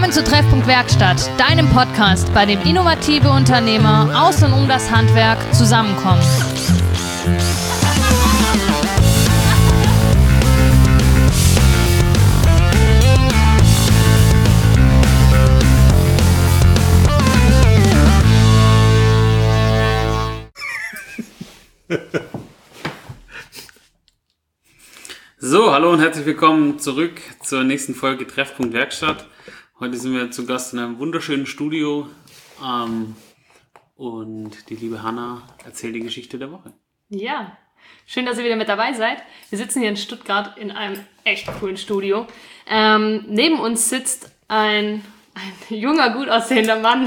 Willkommen zu Treffpunkt Werkstatt, deinem Podcast, bei dem innovative Unternehmer aus und um das Handwerk zusammenkommen. So, hallo und herzlich willkommen zurück zur nächsten Folge Treffpunkt Werkstatt. Heute sind wir zu Gast in einem wunderschönen Studio und die liebe Hanna erzählt die Geschichte der Woche. Ja, schön, dass ihr wieder mit dabei seid. Wir sitzen hier in Stuttgart in einem echt coolen Studio. Neben uns sitzt ein junger, gut aussehender Mann,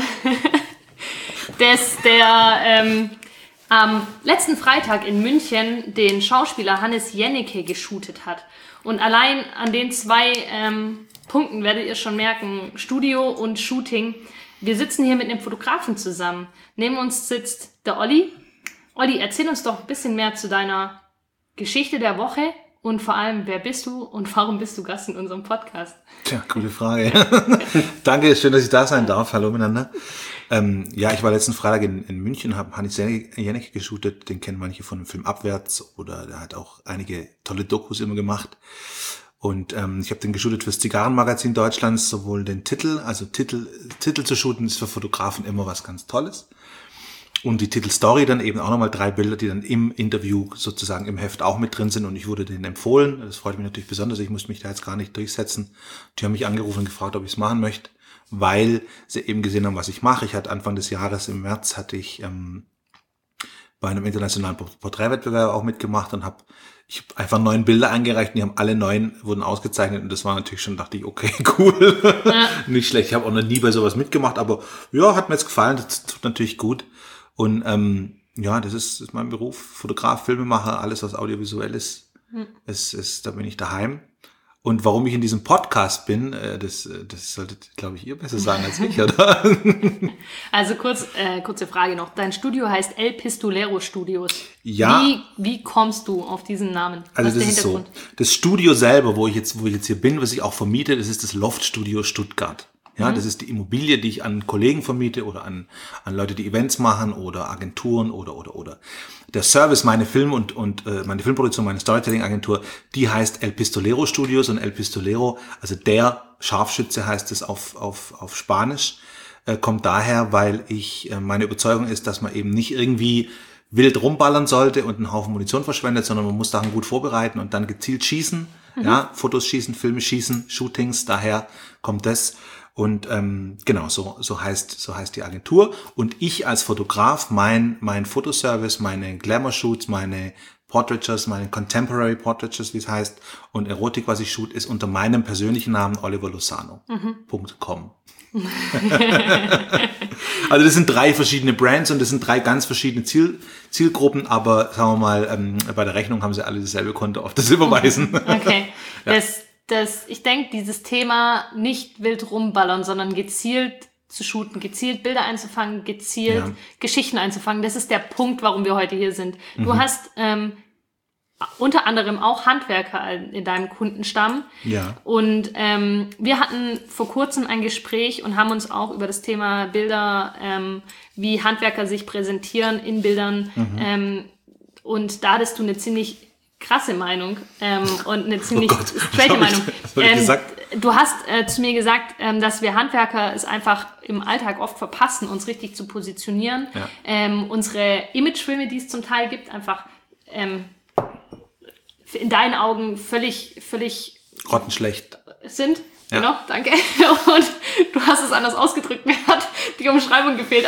der am letzten Freitag in München den Schauspieler Hannes Jennecke geshootet hat. Und allein an den zwei Punkten werdet ihr schon merken, Studio und Shooting. Wir sitzen hier mit einem Fotografen zusammen. Neben uns sitzt der Olli. Olli, erzähl uns doch ein bisschen mehr zu deiner Geschichte der Woche und vor allem, wer bist du und warum bist du Gast in unserem Podcast? Tja, gute Frage. Danke, schön, dass ich da sein darf. Hallo miteinander. Ja, ich war letzten Freitag in München, habe Hannes Jennecke geshootet. Den kennen manche von dem Film Abwärts oder der hat auch einige tolle Dokus immer gemacht. Und ich habe den geshootet fürs Zigarrenmagazin Deutschlands, sowohl den Titel zu shooten ist für Fotografen immer was ganz Tolles. Und die Titelstory dann eben auch nochmal 3 Bilder, die dann im Interview sozusagen im Heft auch mit drin sind. Und ich wurde denen empfohlen. Das freut mich natürlich besonders. Ich musste mich da jetzt gar nicht durchsetzen. Die haben mich angerufen und gefragt, ob ich es machen möchte, weil sie eben gesehen haben, was ich mache. Ich hatte Anfang des Jahres, im März, hatte ich bei einem internationalen Porträtwettbewerb auch mitgemacht und ich habe einfach 9 Bilder eingereicht und die haben alle 9 wurden ausgezeichnet und das war natürlich schon, dachte ich, okay, cool. Ja. Nicht schlecht. Ich habe auch noch nie bei sowas mitgemacht, aber ja, hat mir jetzt gefallen. Das tut natürlich gut. Und ja, das ist mein Beruf, Fotograf, Filmemacher, alles was audiovisuell ist, da bin ich daheim. Und warum ich in diesem Podcast bin, das solltet, glaube ich, ihr besser sagen als ich, oder? Also kurze Frage noch. Dein Studio heißt El Pistolero Studios. Ja. Wie kommst du auf diesen Namen? Also das ist so. Das Studio selber, wo ich jetzt hier bin, was ich auch vermiete, das ist das Loftstudio Stuttgart. Ja, das ist die Immobilie, die ich an Kollegen vermiete oder an Leute, die Events machen oder Agenturen oder. Der Service, meine Film- und meine Filmproduktion, meine Storytelling-Agentur, die heißt El Pistolero Studios und El Pistolero, also der Scharfschütze heißt es auf Spanisch, kommt daher, weil meine Überzeugung ist, dass man eben nicht irgendwie wild rumballern sollte und einen Haufen Munition verschwendet, sondern man muss Sachen gut vorbereiten und dann gezielt schießen, ja, Fotos schießen, Filme schießen, Shootings, daher kommt das. Und genau, so heißt die Agentur. Und ich als Fotograf, mein Fotoservice, meine Glamour-Shoots, meine Portraitures, meine Contemporary Portraitures, wie es heißt, und Erotik, was ich shoot, ist unter meinem persönlichen Namen oliverlozano.com. Also das sind 3 verschiedene Brands und das sind 3 ganz verschiedene Zielgruppen, aber sagen wir mal, bei der Rechnung haben sie alle dasselbe Konto, auf das überweisen. Okay, ja. Ich denke, dieses Thema nicht wild rumballern, sondern gezielt zu shooten, gezielt Bilder einzufangen, gezielt Geschichten einzufangen, das ist der Punkt, warum wir heute hier sind. Du hast unter anderem auch Handwerker in deinem Kundenstamm. Ja. Und wir hatten vor kurzem ein Gespräch und haben uns auch über das Thema Bilder, wie Handwerker sich präsentieren in Bildern. Und da hattest du eine ziemlich krasse Meinung und eine ziemlich straighte Meinung. Du hast zu mir gesagt, dass wir Handwerker es einfach im Alltag oft verpassen, uns richtig zu positionieren. Ja. Unsere Imagefilme, die es zum Teil gibt, einfach in deinen Augen völlig grottenschlecht sind. Ja. Genau, danke. Und du hast es anders ausgedrückt, mir hat die Umschreibung gefehlt.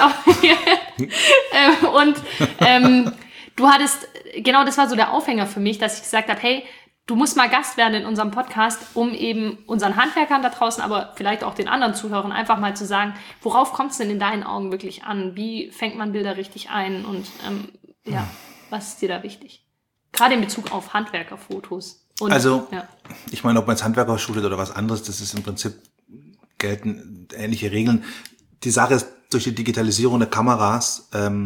Du hattest, genau das war so der Aufhänger für mich, dass ich gesagt habe, hey, du musst mal Gast werden in unserem Podcast, um eben unseren Handwerkern da draußen, aber vielleicht auch den anderen Zuhörern einfach mal zu sagen, worauf kommt es denn in deinen Augen wirklich an? Wie fängt man Bilder richtig ein? Und was ist dir da wichtig? Gerade in Bezug auf Handwerkerfotos. Ich meine, ob man jetzt Handwerker shootet oder was anderes, das ist im Prinzip, gelten ähnliche Regeln. Die Sache ist, durch die Digitalisierung der Kameras,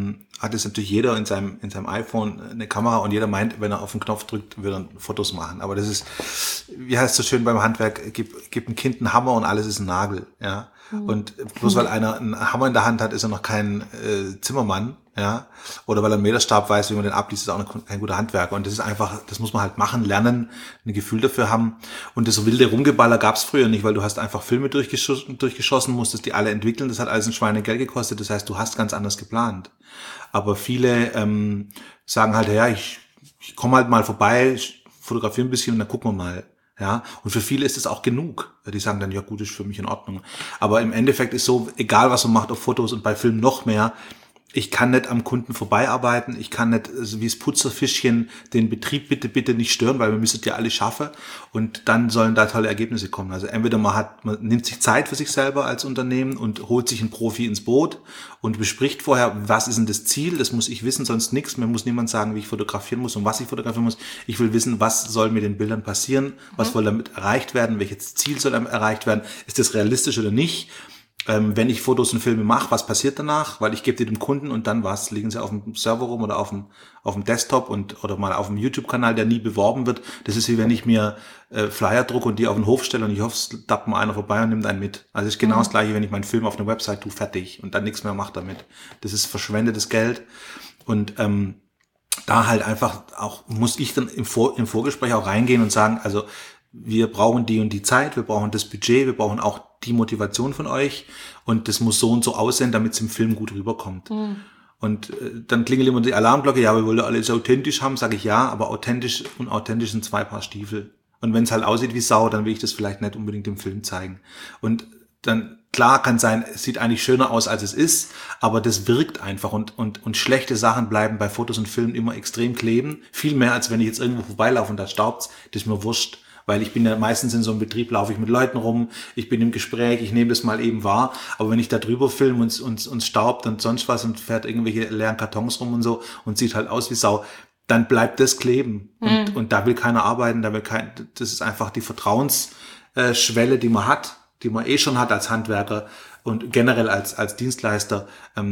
hat jetzt natürlich jeder in seinem iPhone eine Kamera und jeder meint, wenn er auf den Knopf drückt, wird er Fotos machen. Aber das ist, wie heißt es so schön beim Handwerk, gibt ein Kind einen Hammer und alles ist ein Nagel, ja. Und bloß weil einer einen Hammer in der Hand hat, ist er noch kein Zimmermann, ja. Oder weil er einen Meterstab weiß, wie man den abliest, ist er auch kein guter Handwerker. Und das ist einfach, das muss man halt machen, lernen, ein Gefühl dafür haben. Und das wilde Rumgeballer gab's früher nicht, weil du hast einfach Filme durchgeschossen, musstest die alle entwickeln. Das hat alles ein Schweinegeld gekostet. Das heißt, du hast ganz anders geplant. Aber viele sagen halt, ja, ich komme halt mal vorbei, fotografiere ein bisschen und dann gucken wir mal. Ja, und für viele ist es auch genug. Die sagen dann, ja gut, ist für mich in Ordnung. Aber im Endeffekt ist so, egal was man macht auf Fotos und bei Filmen noch mehr, ich kann nicht am Kunden vorbeiarbeiten, ich kann nicht wie das Putzerfischchen den Betrieb bitte nicht stören, weil wir müssen ja alle schaffen und dann sollen da tolle Ergebnisse kommen. Also entweder man nimmt sich Zeit für sich selber als Unternehmen und holt sich einen Profi ins Boot und bespricht vorher, was ist denn das Ziel, das muss ich wissen, sonst nichts. Mir muss niemand sagen, wie ich fotografieren muss und was ich fotografieren muss. Ich will wissen, was soll mit den Bildern passieren, was soll damit erreicht werden, welches Ziel soll damit erreicht werden, ist das realistisch oder nicht. Wenn ich Fotos und Filme mache, was passiert danach? Weil ich gebe die dem Kunden und dann liegen sie auf dem Server rum oder auf dem Desktop oder mal auf dem YouTube-Kanal, der nie beworben wird. Das ist wie wenn ich mir Flyer drucke und die auf den Hof stelle und ich hoffe, es tappt mal einer vorbei und nimmt einen mit. Also es ist genau das Gleiche, wenn ich meinen Film auf eine Website tue, fertig und dann nichts mehr mache damit. Das ist verschwendetes Geld und da halt einfach auch, muss ich dann im Vorgespräch auch reingehen und sagen, also wir brauchen die und die Zeit, wir brauchen das Budget, wir brauchen auch die Motivation von euch und das muss so und so aussehen, damit es im Film gut rüberkommt. Und dann klingelt immer die Alarmglocke, ja, wir wollen alles authentisch haben, sage ich ja, aber authentisch und authentisch sind 2 Paar Stiefel. Und wenn es halt aussieht wie Sau, dann will ich das vielleicht nicht unbedingt im Film zeigen. Und dann, klar kann sein, es sieht eigentlich schöner aus, als es ist, aber das wirkt einfach und schlechte Sachen bleiben bei Fotos und Filmen immer extrem kleben. Viel mehr, als wenn ich jetzt irgendwo vorbeilaufe und da staubt's, das ist mir wurscht. Weil ich bin ja meistens in so einem Betrieb, laufe ich mit Leuten rum, ich bin im Gespräch, ich nehme das mal eben wahr. Aber wenn ich da drüber filme und staubt und sonst was und fährt irgendwelche leeren Kartons rum und so und sieht halt aus wie Sau, dann bleibt das kleben. Und da will keiner arbeiten, das ist einfach die Vertrauensschwelle, die man hat, die man eh schon hat als Handwerker und generell als Dienstleister,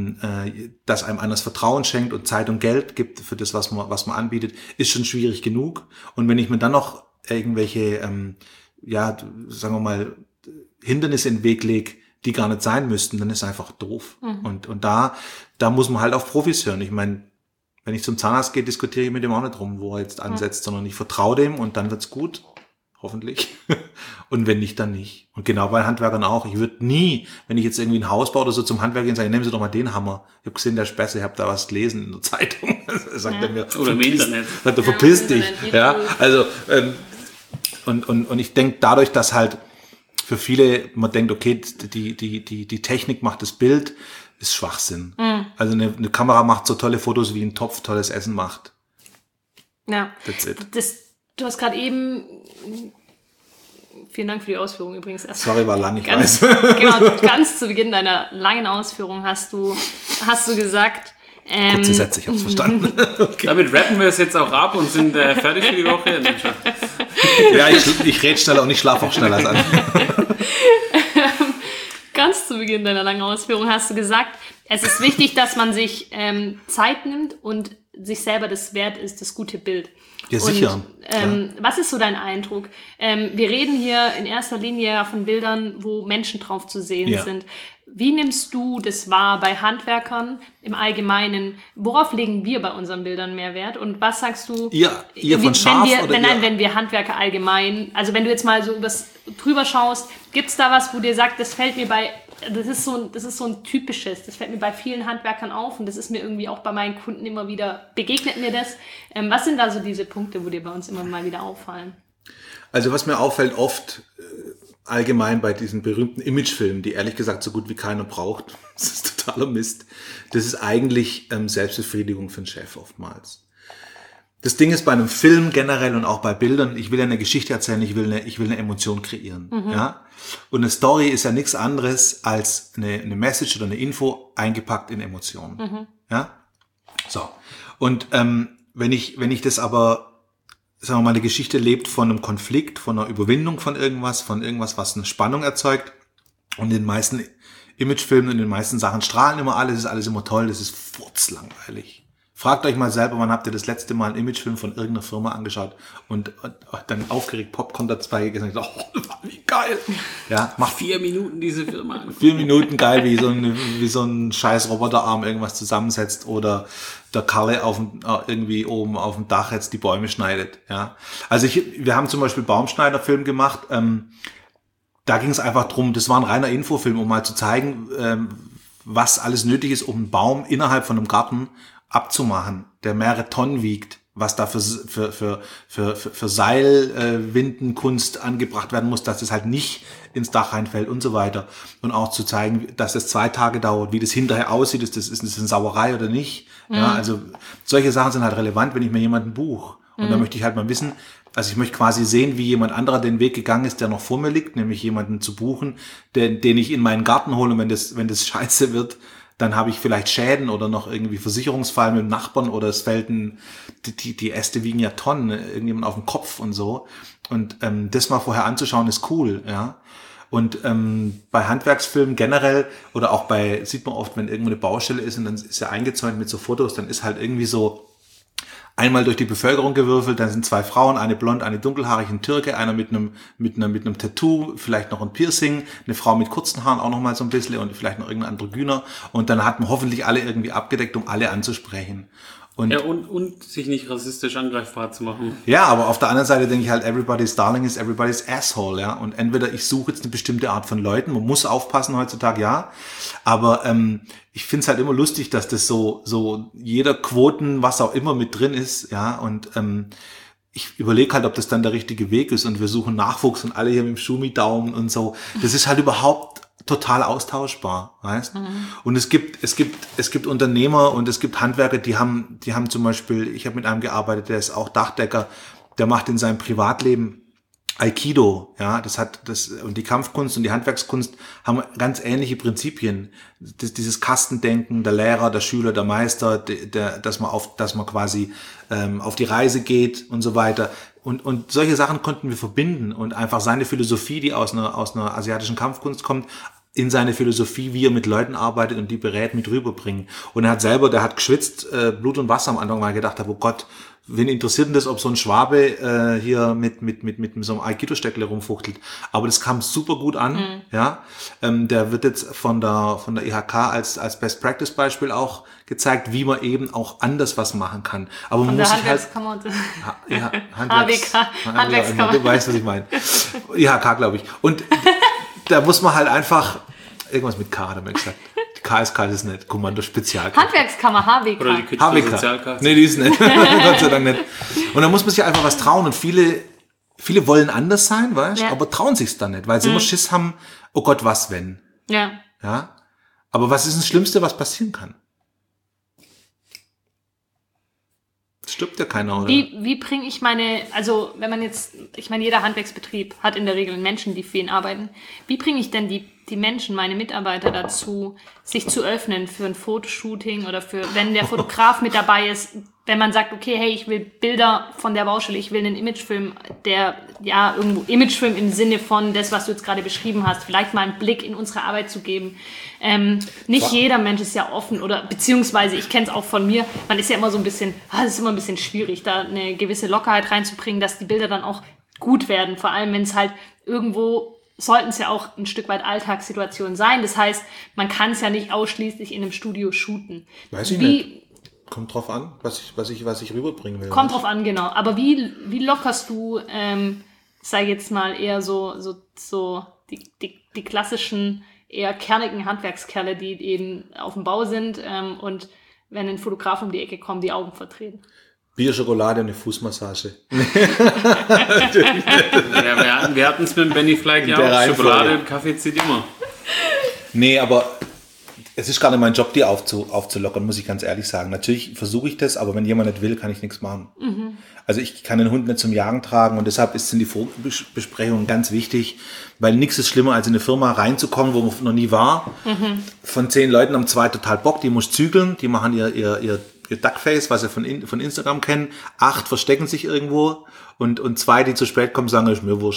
dass einem einer das Vertrauen schenkt und Zeit und Geld gibt für das, was man anbietet, ist schon schwierig genug. Und wenn ich mir dann noch irgendwelche, sagen wir mal, Hindernisse in den Weg lege, die gar nicht sein müssten, dann ist es einfach doof. Und da muss man halt auf Profis hören. Ich meine, wenn ich zum Zahnarzt gehe, diskutiere ich mit dem auch nicht rum, wo er jetzt ansetzt, sondern ich vertraue dem und dann wird's gut. Hoffentlich. Und wenn nicht, dann nicht. Und genau bei Handwerkern auch. Ich würde nie, wenn ich jetzt irgendwie ein Haus baue oder so zum Handwerker gehen, sagen, nehmen Sie doch mal den Hammer. Ich habe gesehen, der Späße, ich habe da was gelesen in der Zeitung. Sagt er mir, oder im Internet. Sagt er, verpiss dich. Ja, also, und ich denke dadurch, dass halt für viele, man denkt, okay, die Technik macht das Bild, ist Schwachsinn. Also eine Kamera macht so tolle Fotos, wie ein Topf tolles Essen macht. Ja. That's it. Du hast gerade eben, vielen Dank für die Ausführung übrigens. Sorry, war lang, ich weiß. Genau, ganz zu Beginn deiner langen Ausführung hast du gesagt, kurze Sätze, ich hab's verstanden. Okay. Damit rappen wir es jetzt auch ab und sind fertig für die Woche. Ja, ich rede schneller und ich schlafe auch schneller als andere. Ganz zu Beginn deiner langen Ausführung hast du gesagt, es ist wichtig, dass man sich Zeit nimmt und sich selber das wert ist, das gute Bild. Ja, sicher. Und, was ist so dein Eindruck? Wir reden hier in erster Linie von Bildern, wo Menschen drauf zu sehen sind. Wie nimmst du das wahr bei Handwerkern im Allgemeinen? Worauf legen wir bei unseren Bildern mehr Wert? Und was sagst du? Ihr von scharf wenn wir Handwerker allgemein, also wenn du jetzt mal so drüber schaust, gibt's da was, wo dir sagt, das ist so ein typisches, das fällt mir bei vielen Handwerkern auf und das ist mir irgendwie auch bei meinen Kunden immer wieder, begegnet mir das. Was sind da so diese Punkte, wo dir bei uns immer mal wieder auffallen? Also was mir auffällt oft, allgemein bei diesen berühmten Imagefilmen, die ehrlich gesagt so gut wie keiner braucht, das ist totaler Mist, das ist eigentlich Selbstbefriedigung für den Chef oftmals. Das Ding ist bei einem Film generell und auch bei Bildern, ich will ja eine Geschichte erzählen, ich will eine Emotion kreieren. Ja? Und eine Story ist ja nichts anderes als eine Message oder eine Info eingepackt in Emotionen. Ja? So. Und wenn ich das aber, sagen wir mal, eine Geschichte lebt von einem Konflikt, von einer Überwindung von irgendwas, was eine Spannung erzeugt und in den meisten Imagefilmen und in den meisten Sachen strahlen immer alle, das ist alles immer toll, das ist furzlangweilig. Fragt euch mal selber, wann habt ihr das letzte Mal einen Imagefilm von irgendeiner Firma angeschaut und dann aufgeregt Popcorn dabei gegessen und gesagt, wie geil. Ja, macht 4 Minuten diese Firma. 4 Minuten geil, wie so ein scheiß Roboterarm irgendwas zusammensetzt oder der Karle irgendwie oben auf dem Dach jetzt die Bäume schneidet. Ja, also wir haben zum Beispiel Baumschneider-Film gemacht. Da ging es einfach drum, das war ein reiner Infofilm, um mal zu zeigen, was alles nötig ist, um einen Baum innerhalb von einem Garten abzumachen, der mehrere Tonnen wiegt, was da für Seilwindenkunst angebracht werden muss, dass das halt nicht ins Dach reinfällt und so weiter. Und auch zu zeigen, dass das 2 Tage dauert, wie das hinterher aussieht, ist das eine Sauerei oder nicht. Ja, also solche Sachen sind halt relevant, wenn ich mir jemanden buche. Und da möchte ich halt mal wissen, also ich möchte quasi sehen, wie jemand anderer den Weg gegangen ist, der noch vor mir liegt, nämlich jemanden zu buchen, den ich in meinen Garten hole. Und wenn das scheiße wird, dann habe ich vielleicht Schäden oder noch irgendwie Versicherungsfall mit dem Nachbarn oder es fällt die Äste wiegen ja Tonnen, irgendjemand auf den Kopf und so. Und das mal vorher anzuschauen ist cool, ja. Und bei Handwerksfilmen generell oder auch sieht man oft, wenn irgendwo eine Baustelle ist und dann ist ja eingezäunt mit so Fotos, dann ist halt irgendwie so einmal durch die Bevölkerung gewürfelt, dann sind 2 Frauen, eine blond, eine dunkelhaarig, ein Türke, einer mit einem Tattoo, vielleicht noch ein Piercing, eine Frau mit kurzen Haaren auch noch mal so ein bisschen und vielleicht noch irgendein Androgyner und dann hat man hoffentlich alle irgendwie abgedeckt, um alle anzusprechen. Und sich nicht rassistisch angreifbar zu machen. Ja, aber auf der anderen Seite denke ich halt, everybody's darling is everybody's asshole, ja. Und entweder ich suche jetzt eine bestimmte Art von Leuten, man muss aufpassen heutzutage, ja. Aber ich finde es halt immer lustig, dass das so jeder Quoten, was auch immer mit drin ist, ja. Und ich überlege halt, ob das dann der richtige Weg ist und wir suchen Nachwuchs und alle hier mit dem Schumi-Daumen und so. Das ist halt überhaupt total austauschbar, weißt? Und es gibt Unternehmer und es gibt Handwerker, die haben zum Beispiel, ich habe mit einem gearbeitet, der ist auch Dachdecker, der macht in seinem Privatleben Aikido, ja, und die Kampfkunst und die Handwerkskunst haben ganz ähnliche Prinzipien. Dieses Kastendenken, der Lehrer, der Schüler, der Meister, dass man quasi auf die Reise geht und so weiter. Und solche Sachen konnten wir verbinden und einfach seine Philosophie, die aus einer asiatischen Kampfkunst kommt, in seine Philosophie, wie er mit Leuten arbeitet und die berät, mit rüberbringen. Und der hat geschwitzt, Blut und Wasser am Anfang, weil er gedacht hat, oh Gott, wen interessiert denn das, ob so ein Schwabe hier mit so einem Aikido-Steckle rumfuchtelt. Aber das kam super gut an, ja. Der wird jetzt von der IHK als Best-Practice-Beispiel auch gezeigt, wie man eben auch anders was machen kann. Aber man muss sich halt... Handwerkskammer. Du weißt, was ich meine. IHK, glaube ich. Und da muss man halt einfach... Irgendwas mit K, hat er mir gesagt. KSK ist nicht. Kommando Spezialk. Handwerkskammer, HWK. Oder die Küche-Sozialkarte. Nee, die ist nicht. Gott sei Dank nicht. Und da muss man sich einfach was trauen. Und viele wollen anders sein, weißt du, aber trauen sich's dann nicht, weil sie immer Schiss haben, oh Gott, was wenn? Ja. Ja. Aber was ist das Schlimmste, was passieren kann? Es stirbt ja keiner, oder? Wie bringe ich also wenn man jetzt, ich meine, jeder Handwerksbetrieb hat in der Regel Menschen, die für ihn arbeiten. Wie bringe ich denn die Menschen, meine Mitarbeiter dazu, sich zu öffnen für ein Fotoshooting oder wenn der Fotograf mit dabei ist, wenn man sagt, okay, hey, ich will Bilder von der Baustelle, ich will einen Imagefilm, der, ja, irgendwo Imagefilm im Sinne von das, was du jetzt gerade beschrieben hast, vielleicht mal einen Blick in unsere Arbeit zu geben. Nicht jeder Mensch ist ja offen oder beziehungsweise, ich kenne es auch von mir, man ist ja immer so ein bisschen, es ist immer ein bisschen schwierig, da eine gewisse Lockerheit reinzubringen, dass die Bilder dann auch gut werden, vor allem wenn es halt irgendwo sollten es ja auch ein Stück weit Alltagssituationen sein. Das heißt, man kann es ja nicht ausschließlich in einem Studio shooten. Weiß ich nicht. Kommt drauf an, was ich rüberbringen will. Kommt drauf an, genau. Aber wie lockerst du, sag jetzt mal, eher so die klassischen, eher kernigen Handwerkskerle, die eben auf dem Bau sind und wenn ein Fotograf um die Ecke kommt, die Augen verdrehen? Bier, Schokolade und eine Fußmassage. Ja, wir hatten es mit Benny Fleig ja auch. Schokolade und Kaffee zieht immer. Nee, aber es ist gar nicht mein Job, die aufzulockern, muss ich ganz ehrlich sagen. Natürlich versuche ich das, aber wenn jemand nicht will, kann ich nichts machen. Mhm. Also ich kann den Hund nicht zum Jagen tragen und deshalb sind die Vorbesprechungen ganz wichtig, weil nichts ist schlimmer, als in eine Firma reinzukommen, wo man noch nie war. Mhm. Von 10 Leuten haben 2 total Bock, die muss zügeln, die machen ihr Duckface, was ihr von Instagram kennen. 8 verstecken sich irgendwo und 2, die zu spät kommen, sagen, ist mir wurscht.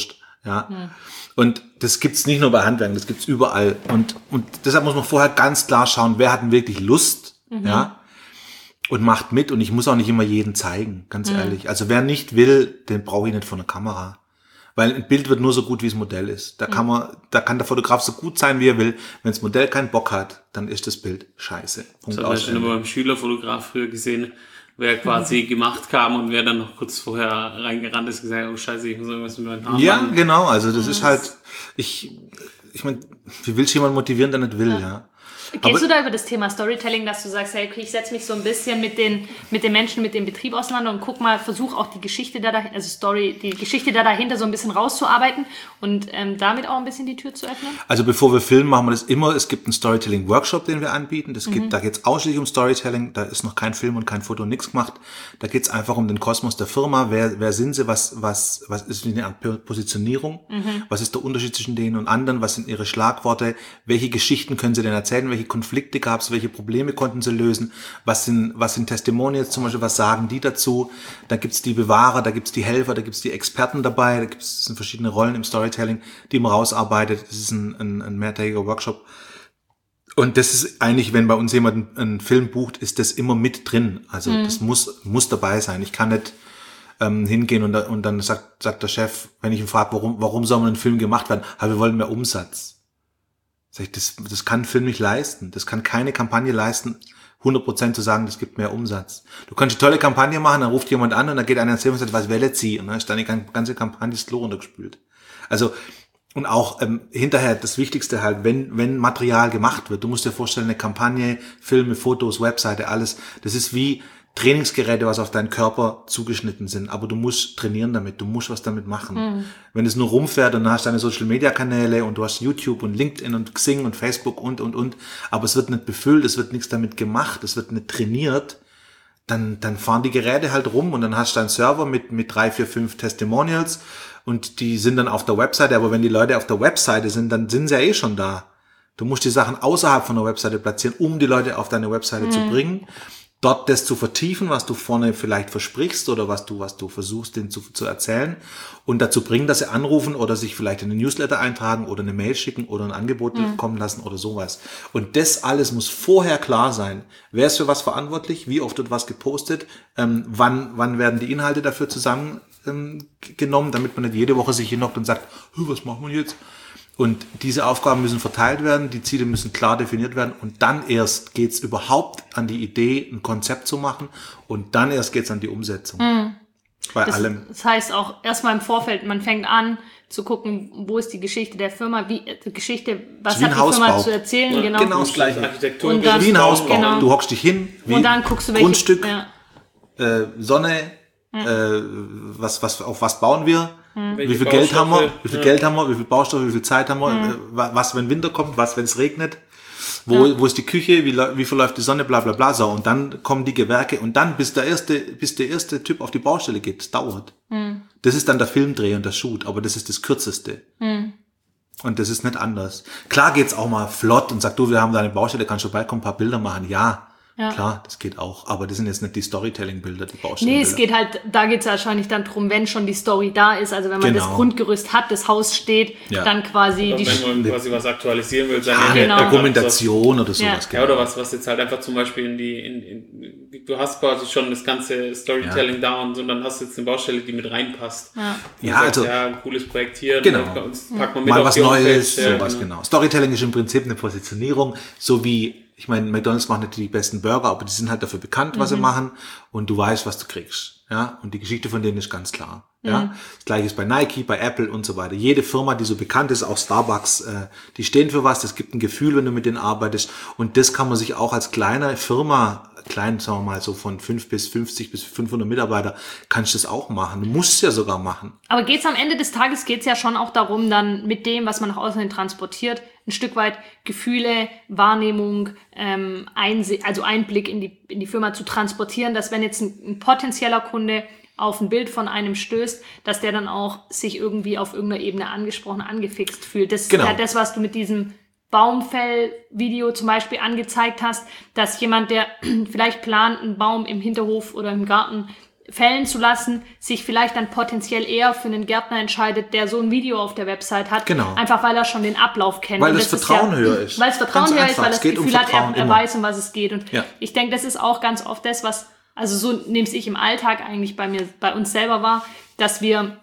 Ja. Und das gibt's nicht nur bei Handwerken, das gibt's überall. Und deshalb muss man vorher ganz klar schauen, wer hat denn wirklich Lust, ja, und macht mit. Und ich muss auch nicht immer jeden zeigen, ganz ehrlich. Also wer nicht will, den brauche ich nicht vor einer Kamera. Weil ein Bild wird nur so gut, wie das Modell ist. Da kann der Fotograf so gut sein, wie er will. Wenn das Modell keinen Bock hat, dann ist das Bild scheiße. Das hat man schon immer beim Schülerfotograf früher gesehen, wer quasi gemacht kam und wer dann noch kurz vorher reingerannt ist, gesagt, oh scheiße, ich muss irgendwas mit meinen Haaren machen. Ja, genau. Also das ist halt, ich meine, wie willst du jemanden motivieren, der nicht will, ja? Gehst du da über das Thema Storytelling, dass du sagst, hey, okay, ich setze mich so ein bisschen mit den Menschen, mit dem Betrieb auseinander und versuche auch die Geschichte die Geschichte dahinter so ein bisschen rauszuarbeiten und damit auch ein bisschen die Tür zu öffnen? Also bevor wir filmen, machen wir das immer. Es gibt einen Storytelling-Workshop, den wir anbieten. Da geht es ausschließlich um Storytelling. Da ist noch kein Film und kein Foto, nichts gemacht. Da geht es einfach um den Kosmos der Firma. Wer sind sie? Was ist eine Art Positionierung? Was ist der Unterschied zwischen denen und anderen? Was sind ihre Schlagworte? Welche Geschichten können sie denn erzählen? Welche Konflikte gab es? Welche Probleme konnten sie lösen? Was sind Testimonials zum Beispiel? Was sagen die dazu? Da gibt's die Bewahrer, da gibt's die Helfer, da gibt's die Experten dabei. Das sind verschiedene Rollen im Storytelling, die man rausarbeitet. Das ist ein mehrtägiger Workshop. Und das ist eigentlich, wenn bei uns jemand einen Film bucht, ist das immer mit drin. Also das muss dabei sein. Ich kann nicht hingehen und dann sagt der Chef, wenn ich ihn frage, warum soll man einen Film gemacht werden? Wir wollen mehr Umsatz. Das kann ein Film nicht leisten. Das kann keine Kampagne leisten, 100% zu sagen, das gibt mehr Umsatz. Du kannst eine tolle Kampagne machen, dann ruft jemand an und dann geht einer erzählen und sagt, was wählt sie? Und dann ist deine ganze Kampagne das Klo runtergespült. Also, und auch hinterher das Wichtigste halt, wenn Material gemacht wird, du musst dir vorstellen, eine Kampagne, Filme, Fotos, Webseite, alles, das ist wie Trainingsgeräte, was auf deinen Körper zugeschnitten sind. Aber du musst trainieren damit, du musst was damit machen. Wenn es nur rumfährt und dann hast du deine Social-Media-Kanäle und du hast YouTube und LinkedIn und Xing und Facebook und. Aber es wird nicht befüllt, es wird nichts damit gemacht, es wird nicht trainiert, dann fahren die Geräte halt rum und dann hast du einen Server mit 3, 4, 5 Testimonials und die sind dann auf der Webseite. Aber wenn die Leute auf der Webseite sind, dann sind sie ja eh schon da. Du musst die Sachen außerhalb von der Webseite platzieren, um die Leute auf deine Webseite zu bringen. Dort das zu vertiefen, was du vorne vielleicht versprichst oder was du versuchst, denen zu erzählen und dazu bringen, dass sie anrufen oder sich vielleicht in einen Newsletter eintragen oder eine Mail schicken oder ein Angebot kommen lassen oder sowas. Und das alles muss vorher klar sein. Wer ist für was verantwortlich? Wie oft wird was gepostet? Wann werden die Inhalte dafür zusammengenommen, damit man nicht jede Woche sich hinhockt und sagt, was machen wir jetzt? Und diese Aufgaben müssen verteilt werden, die Ziele müssen klar definiert werden und dann erst geht's überhaupt an die Idee, ein Konzept zu machen und dann erst geht's an die Umsetzung. Bei allem. Das heißt auch erstmal im Vorfeld, man fängt an zu gucken, wo ist die Geschichte der Firma, was hat die Firma zu erzählen. Genau das gleiche. Architektur. Und dann, wie ein Hausbau. Genau. Du hockst dich hin, wie und dann guckst du, welche, Grundstück, Sonne, auf was bauen wir? Wie viel Geld haben wir? Wie viel Baustoffe, wie viel Zeit haben wir? Was, wenn Winter kommt? Was, wenn es regnet? Wo ist die Küche? Wie verläuft die Sonne? Bla, bla, bla. So. Und dann kommen die Gewerke und dann, bis der erste Typ auf die Baustelle geht, das dauert. Das ist dann der Filmdreh und der Shoot, aber das ist das Kürzeste. Und das ist nicht anders. Klar geht's auch mal flott und sagt, wir haben da eine Baustelle, kannst du vorbeikommen, ein paar Bilder machen. Ja. Klar, das geht auch, aber das sind jetzt nicht die Storytelling-Bilder, die Baustellenbilder. Nee, da geht's wahrscheinlich dann drum, wenn schon die Story da ist, also wenn man das Grundgerüst hat, das Haus steht, dann quasi oder wenn man quasi was aktualisieren will, Dokumentation oder sowas. Ja, oder was jetzt halt einfach zum Beispiel du hast quasi schon das ganze Storytelling da und dann hast du jetzt eine Baustelle, die mit reinpasst. Ein cooles Projekt hier, genau. Packt man mit mal auf was die Neues, Homepage, sowas, genau. Storytelling ist im Prinzip eine Positionierung, so wie ich meine, McDonald's macht nicht die besten Burger, aber die sind halt dafür bekannt, was sie machen und du weißt, was du kriegst. Ja, und die Geschichte von denen ist ganz klar. Ja, das Gleiche ist bei Nike, bei Apple und so weiter. Jede Firma, die so bekannt ist, auch Starbucks, die stehen für was. Das gibt ein Gefühl, wenn du mit denen arbeitest. Und das kann man sich auch als kleine Firma, sagen wir mal so von 5 bis 50 bis 500 Mitarbeiter, kannst du das auch machen. Du musst es ja sogar machen. Aber geht's am Ende des Tages ja schon auch darum, dann mit dem, was man nach außen hin transportiert, ein Stück weit Gefühle, Wahrnehmung, also Einblick in die Firma zu transportieren, dass wenn jetzt ein potenzieller Kunde auf ein Bild von einem stößt, dass der dann auch sich irgendwie auf irgendeiner Ebene angesprochen, angefixt fühlt. Das ist ja das, was du mit diesem Baumfell-Video zum Beispiel angezeigt hast, dass jemand, der vielleicht plant, einen Baum im Hinterhof oder im Garten fällen zu lassen, sich vielleicht dann potenziell eher für einen Gärtner entscheidet, der so ein Video auf der Website hat. Genau. Einfach weil er schon den Ablauf kennt. Weil das Vertrauen höher ist. Weil es Vertrauen höher ist, weil das Gefühl hat, er weiß, um was es geht. Und ich denke, das ist auch ganz oft das, was, also so nehme ich im Alltag eigentlich bei uns selber wahr, dass wir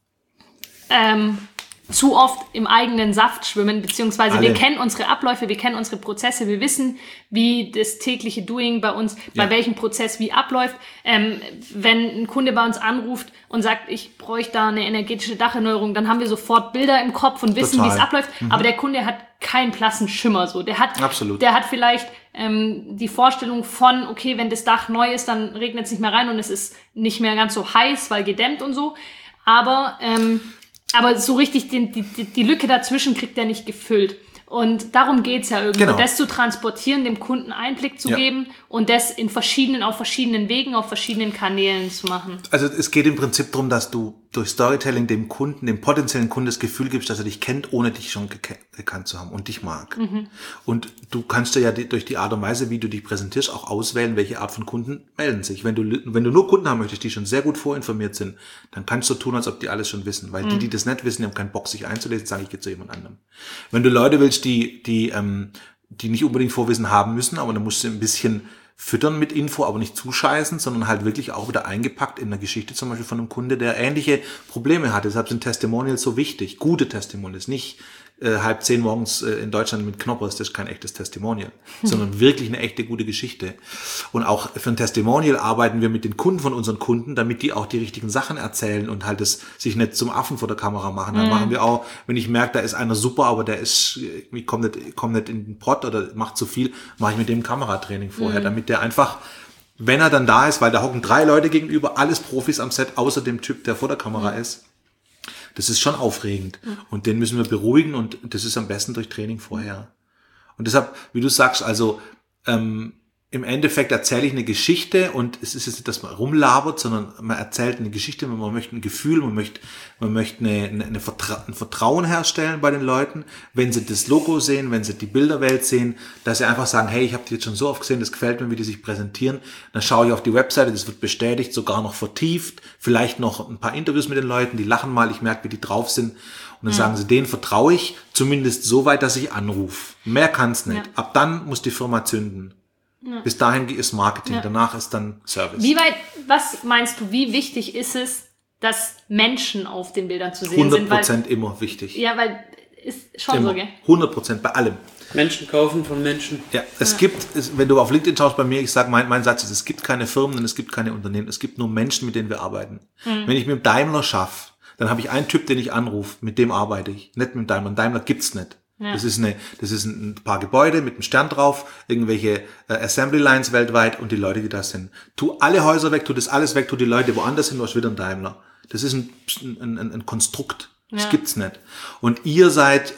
zu oft im eigenen Saft schwimmen, beziehungsweise wir kennen unsere Abläufe, wir kennen unsere Prozesse, wir wissen, wie das tägliche Doing bei uns, bei welchem Prozess wie abläuft. Wenn ein Kunde bei uns anruft und sagt, ich bräuchte da eine energetische Dacherneuerung, dann haben wir sofort Bilder im Kopf und wissen, wie es abläuft. Aber der Kunde hat keinen blassen Schimmer. So. Der hat vielleicht die Vorstellung von, okay, wenn das Dach neu ist, dann regnet es nicht mehr rein und es ist nicht mehr ganz so heiß, weil gedämmt und so. Aber so richtig die Lücke dazwischen kriegt er nicht gefüllt. Und darum geht's ja irgendwie, das zu transportieren, dem Kunden Einblick zu geben und das auf verschiedenen Wegen, auf verschiedenen Kanälen zu machen. Also es geht im Prinzip darum, dass du durch Storytelling dem potenziellen Kunden das Gefühl gibst, dass er dich kennt, ohne dich schon gekannt zu haben und dich mag. Und du kannst ja durch die Art und Weise, wie du dich präsentierst, auch auswählen, welche Art von Kunden melden sich. Wenn du nur Kunden haben möchtest, die schon sehr gut vorinformiert sind, dann kannst du tun, als ob die alles schon wissen. Weil die das nicht wissen, die haben keinen Bock, sich einzulesen, sagen, ich gehe zu jemand anderem. Wenn du Leute willst, die nicht unbedingt Vorwissen haben müssen, aber dann musst du ein bisschen füttern mit Info, aber nicht zuscheißen, sondern halt wirklich auch wieder eingepackt in der Geschichte zum Beispiel von einem Kunde, der ähnliche Probleme hat. Deshalb sind Testimonials so wichtig. Gute Testimonials, nicht 9:30 morgens in Deutschland mit Knoppers, das ist kein echtes Testimonial, sondern wirklich eine echte gute Geschichte. Und auch für ein Testimonial arbeiten wir mit den Kunden von unseren Kunden, damit die auch die richtigen Sachen erzählen und halt das sich nicht zum Affen vor der Kamera machen. Dann machen wir auch, wenn ich merke, da ist einer super, aber der ist, kommt nicht in den Pott oder macht zu viel, mache ich mit dem Kameratraining vorher, damit der einfach, wenn er dann da ist, weil da hocken 3 Leute gegenüber, alles Profis am Set, außer dem Typ, der vor der Kamera ist. Das ist schon aufregend. Und den müssen wir beruhigen und das ist am besten durch Training vorher. Und deshalb, wie du sagst, also im Endeffekt erzähle ich eine Geschichte und es ist jetzt nicht, dass man rumlabert, sondern man erzählt eine Geschichte, man möchte ein Gefühl, man möchte ein Vertrauen herstellen bei den Leuten, wenn sie das Logo sehen, wenn sie die Bilderwelt sehen, dass sie einfach sagen, hey, ich habe die jetzt schon so oft gesehen, das gefällt mir, wie die sich präsentieren. Dann schaue ich auf die Webseite, das wird bestätigt, sogar noch vertieft, vielleicht noch ein paar Interviews mit den Leuten, die lachen mal, ich merke, wie die drauf sind. Und dann sagen sie, denen vertraue ich zumindest so weit, dass ich anrufe. Mehr kann's nicht. Ab dann muss die Firma zünden. Ja. Bis dahin ist Marketing, danach ist dann Service. Was meinst du, wie wichtig ist es, dass Menschen auf den Bildern zu sehen sind? 100% immer wichtig. Ja, weil ist schon immer. So, gell? 100% bei allem. Menschen kaufen von Menschen. Ja, wenn du auf LinkedIn schaust bei mir, ich sage, mein Satz ist, es gibt keine Firmen und es gibt keine Unternehmen, es gibt nur Menschen, mit denen wir arbeiten. Wenn ich mit dem Daimler schaffe, dann habe ich einen Typ, den ich anrufe, mit dem arbeite ich, nicht mit dem Daimler. Daimler gibt's nicht. Ja. Das ist ein paar Gebäude mit einem Stern drauf, irgendwelche Assembly Lines weltweit und die Leute, die da sind. Tu alle Häuser weg, tu das alles weg, tu die Leute woanders hin, du hast wieder einen Daimler. Das ist ein Konstrukt. Das gibt's nicht. Und ihr seid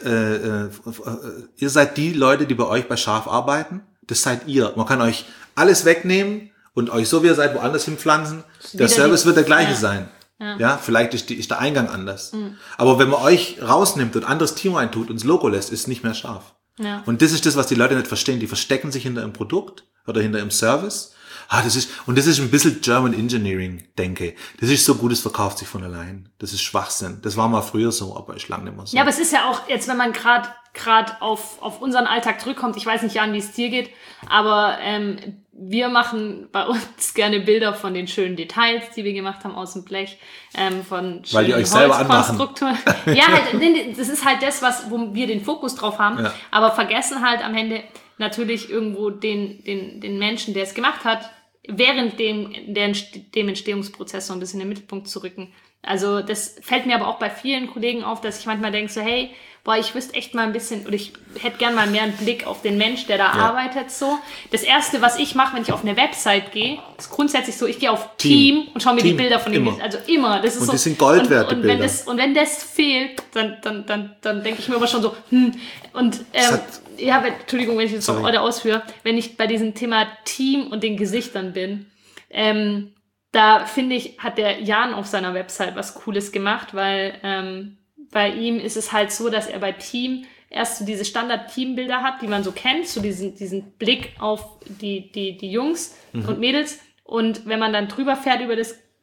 die Leute, die bei euch bei Scharf arbeiten. Das seid ihr. Man kann euch alles wegnehmen und euch so wie ihr seid woanders hinpflanzen. Der Service wird der gleiche sein. Ja, vielleicht ist der Eingang anders. Aber wenn man euch rausnimmt und ein anderes Team reintut und das Logo lässt, ist es nicht mehr scharf. Ja. Und das ist das, was die Leute nicht verstehen. Die verstecken sich hinter einem Produkt oder hinter einem Service. Das ist ein bisschen German Engineering, denke. Das ist so gut, es verkauft sich von allein. Das ist Schwachsinn. Das war mal früher so, aber ist lange nicht mehr so. Ja, aber es ist ja auch jetzt, wenn man gerade auf unseren Alltag zurückkommt, ich weiß nicht, Jan, wie es dir geht, aber wir machen bei uns gerne Bilder von den schönen Details, die wir gemacht haben aus dem Blech, von schönen Holzkonstrukturen. Ja, halt, das ist halt das, wo wir den Fokus drauf haben, aber vergessen halt am Ende natürlich irgendwo den Menschen, der es gemacht hat, während dem Entstehungsprozess so ein bisschen in den Mittelpunkt zu rücken. Also das fällt mir aber auch bei vielen Kollegen auf, dass ich manchmal denke so, hey, ich wüsste echt mal ein bisschen, oder ich hätte gern mal mehr einen Blick auf den Mensch, der da arbeitet, so. Das Erste, was ich mache, wenn ich auf eine Website gehe, ist grundsätzlich so, ich gehe auf Team und schaue mir die Bilder von dem, also immer. Das ist und so, die sind Gold wert, die Bilder. Und wenn das fehlt, dann denke ich mir aber schon so, Entschuldigung, wenn ich das heute ausführe, wenn ich bei diesem Thema Team und den Gesichtern bin, da finde ich, hat der Jan auf seiner Website was Cooles gemacht, weil bei ihm ist es halt so, dass er bei Team erst so diese Standard-Teambilder hat, die man so kennt, so diesen Blick auf die Jungs und Mädels. Und wenn man dann drüber fährt über das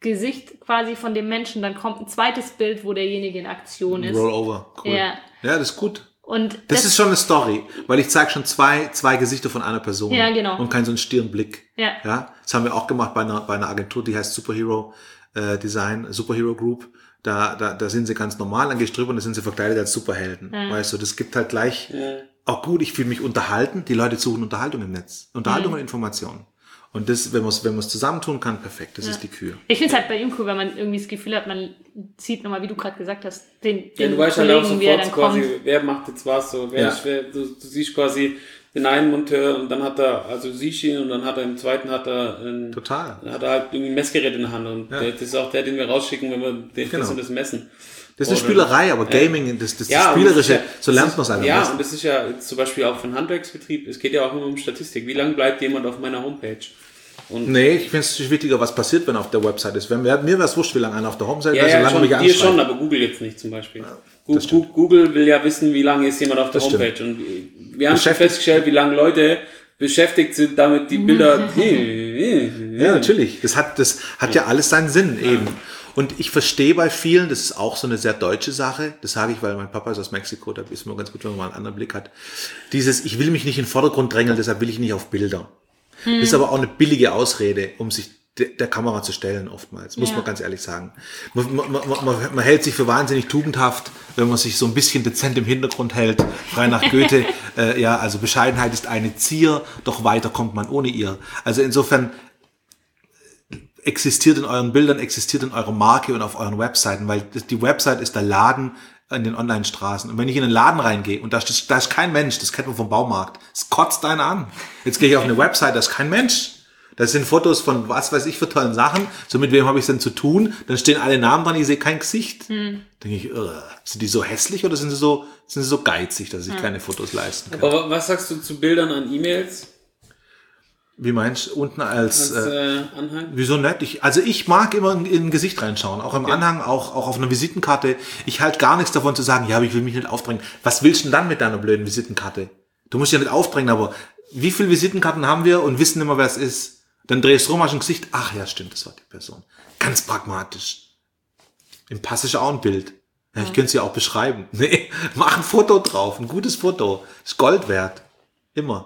Gesicht quasi von dem Menschen, dann kommt ein zweites Bild, wo derjenige in Aktion ist. Rollover, cool. Ja, das ist gut. Und das ist schon eine Story, weil ich zeige schon zwei Gesichter von einer Person. Ja, genau. Und keinen so einen Stirnblick. Ja. Das haben wir auch gemacht bei einer Agentur, die heißt Superhero Design, Superhero Group. Da sind sie ganz normal, dann gehst du drüber und da sind sie verkleidet als Superhelden. Weißt du, das gibt halt gleich, auch gut, ich fühle mich unterhalten, die Leute suchen Unterhaltung im Netz. Unterhaltung und Information. Und das, wenn man es zusammentun kann, perfekt, das ist die Kür. Ich finde es halt bei ihm cool, wenn man irgendwie das Gefühl hat, man sieht nochmal, wie du gerade gesagt hast, den du weißt Kollegen, halt auch sofort quasi, wer macht jetzt was, so, du siehst quasi den einen Monteur und dann hat er, also siehst ihn und dann hat er im zweiten hat er halt irgendwie ein Messgerät in der Hand und das ist auch der, den wir rausschicken, wenn wir das und das messen. Das ist eine Spielerei, aber Gaming, das Spielerische, so lernt man es einfach. Ja, und das ist ja zum Beispiel auch für einen Handwerksbetrieb, es geht ja auch immer um Statistik. Wie lange bleibt jemand auf meiner Homepage? Nee, ich finde es wichtiger, was passiert, wenn er auf der Website ist. Mir wäre es wurscht, wie lange einer auf der Homepage ist, solange schon, dir schon, aber Google jetzt nicht zum Beispiel. Google will ja wissen, wie lange ist jemand auf der Homepage. Und wir haben schon festgestellt, wie lange Leute beschäftigt sind, damit die Bilder... Ja, natürlich. Das hat ja alles seinen Sinn eben. Und ich verstehe bei vielen, das ist auch so eine sehr deutsche Sache, das sage ich, weil mein Papa ist aus Mexiko, da ist mir ganz gut, wenn man mal einen anderen Blick hat. Ich will mich nicht in den Vordergrund drängeln, deshalb will ich nicht auf Bilder. Das ist aber auch eine billige Ausrede, um sich der Kamera zu stellen oftmals, muss man ganz ehrlich sagen. Man hält sich für wahnsinnig tugendhaft, wenn man sich so ein bisschen dezent im Hintergrund hält, frei nach Goethe. Also Bescheidenheit ist eine Zier, doch weiter kommt man ohne ihr. Also insofern existiert in euren Bildern, existiert in eurer Marke und auf euren Webseiten, weil die Website ist der Laden in den Online-Straßen. Und wenn ich in einen Laden reingehe und da ist kein Mensch, das kennt man vom Baumarkt, es kotzt einen an. Jetzt gehe ich auf eine Website, da ist kein Mensch. Das sind Fotos von was weiß ich für tollen Sachen. So mit wem habe ich es denn zu tun? Dann stehen alle Namen dran, ich sehe kein Gesicht. Denke ich, sind die so hässlich oder sind sie so geizig, dass ich keine Fotos leisten kann? Aber was sagst du zu Bildern an E-Mails? Wie meinst du? Unten als Anhang? Wieso nicht? Ich mag immer in ein Gesicht reinschauen. Auch im Anhang, auch auf einer Visitenkarte. Ich halte gar nichts davon zu sagen, ja, aber ich will mich nicht aufdrängen. Was willst du denn dann mit deiner blöden Visitenkarte? Du musst dich ja nicht aufdrängen, aber wie viele Visitenkarten haben wir und wissen immer, wer es ist? Dann drehst du rum, hast ein Gesicht. Ach ja, stimmt, das war die Person. Ganz pragmatisch. Im Pass ist auch ein Bild. Ja, ich könnte es ja auch beschreiben. Nee, mach ein Foto drauf, ein gutes Foto. Ist Gold wert. Immer.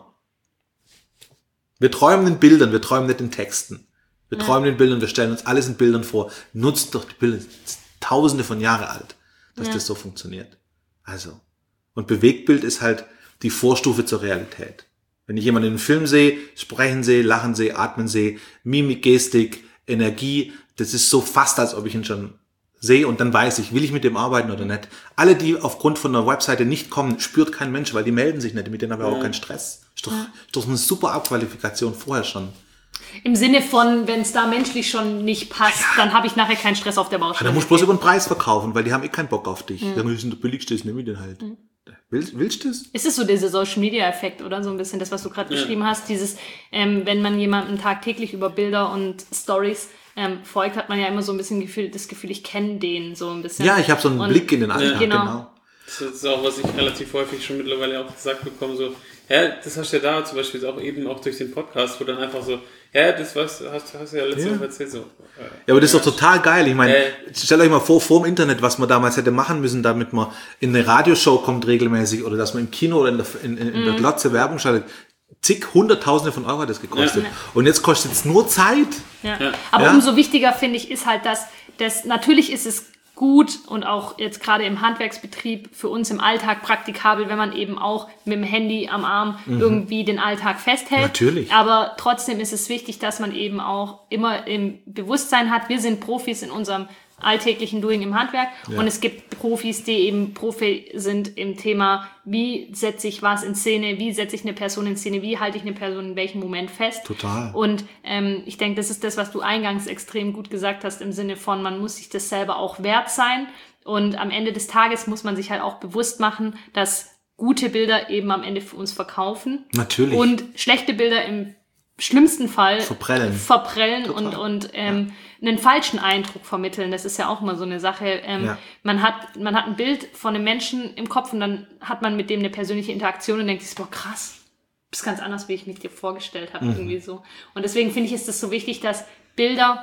Wir träumen in Bildern, wir träumen nicht in Texten. Wir träumen in Bildern, wir stellen uns alles in Bildern vor. Nutzt doch die Bilder, tausende von Jahren alt, dass das so funktioniert. Also. Und Bewegtbild ist halt die Vorstufe zur Realität. Wenn ich jemanden in einem Film sehe, sprechen sehe, lachen sehe, atmen sehe, Mimik, Gestik, Energie, das ist so fast, als ob ich ihn schon sehe und dann weiß ich, will ich mit dem arbeiten oder nicht. Alle, die aufgrund von einer Webseite nicht kommen, spürt kein Mensch, weil die melden sich nicht, mit denen haben wir auch keinen Stress. Ist doch eine super Abqualifikation vorher schon. Im Sinne von, wenn es da menschlich schon nicht passt, dann habe ich nachher keinen Stress auf der Baustelle. Dann musst du bloß über den Preis verkaufen, weil die haben keinen Bock auf dich. Dann ist der billigste, nehme ich den halt. Willst du das? Ist es so dieser Social-Media-Effekt, oder? So ein bisschen das, was du gerade beschrieben hast. Dieses, wenn man jemandem tagtäglich über Bilder und Stories folgt, hat man ja immer so ein bisschen das Gefühl, ich kenne den so ein bisschen. Ja, ich habe so einen Blick in den Alltag, genau. Das ist auch, was ich relativ häufig schon mittlerweile auch gesagt bekomme, so, das hast du ja da zum Beispiel auch eben auch durch den Podcast, wo dann einfach so, das hast du ja letzte Woche erzählt, so. Ja, aber das ist doch total geil. Ich meine, stellt euch mal vor dem Internet, was man damals hätte machen müssen, damit man in eine Radioshow kommt regelmäßig oder dass man im Kino oder in der Glotze Werbung schaltet. Hunderttausende von Euro hat das gekostet. Und jetzt kostet es nur Zeit. Aber umso wichtiger, finde ich, ist halt, dass natürlich ist es gut und auch jetzt gerade im Handwerksbetrieb für uns im Alltag praktikabel, wenn man eben auch mit dem Handy am Arm irgendwie den Alltag festhält. Natürlich. Aber trotzdem ist es wichtig, dass man eben auch immer im Bewusstsein hat, wir sind Profis in unserem alltäglichen Doing im Handwerk und es gibt Profis, die eben Profi sind im Thema, wie setze ich was in Szene, wie setze ich eine Person in Szene, wie halte ich eine Person in welchem Moment fest. Total. Und ich denke, das ist das, was du eingangs extrem gut gesagt hast, im Sinne von, man muss sich das selber auch wert sein und am Ende des Tages muss man sich halt auch bewusst machen, dass gute Bilder eben am Ende für uns verkaufen. Natürlich. Und schlechte Bilder im schlimmsten Fall verprellen und einen falschen Eindruck vermitteln. Das ist ja auch immer so eine Sache. Man hat ein Bild von einem Menschen im Kopf und dann hat man mit dem eine persönliche Interaktion und denkt sich, boah, krass, das ist ganz anders, wie ich mich dir vorgestellt habe. Irgendwie so. Und deswegen finde ich, ist es so wichtig, dass Bilder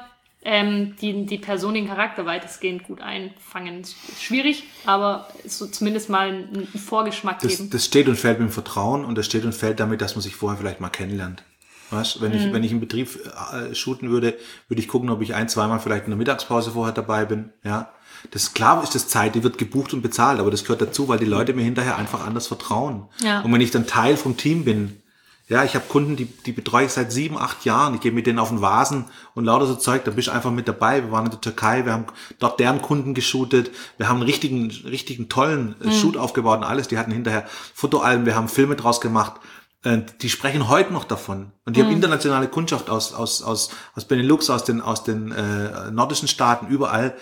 die Person, den Charakter weitestgehend gut einfangen. Schwierig, aber so zumindest mal einen Vorgeschmack geben. Das steht und fällt mit dem Vertrauen und das steht und fällt damit, dass man sich vorher vielleicht mal kennenlernt. Weißt? Wenn ich im Betrieb shooten würde ich gucken, ob ich 1-2 Mal vielleicht in der Mittagspause vorher dabei bin. Ja, das klar ist das Zeit, die wird gebucht und bezahlt, aber das gehört dazu, weil die Leute mir hinterher einfach anders vertrauen. Ja. Und wenn ich dann Teil vom Team bin, ja, ich habe Kunden, die betreue ich seit 7-8 Jahren. Ich gehe mit denen auf den Vasen und lauter so Zeug, da bist du einfach mit dabei. Wir waren in der Türkei, wir haben dort deren Kunden geshootet. Wir haben einen richtigen tollen Shoot aufgebaut und alles. Die hatten hinterher Fotoalben, wir haben Filme draus gemacht. Die sprechen heute noch davon. Und die haben internationale Kundschaft aus Benelux, aus den nordischen Staaten, überall.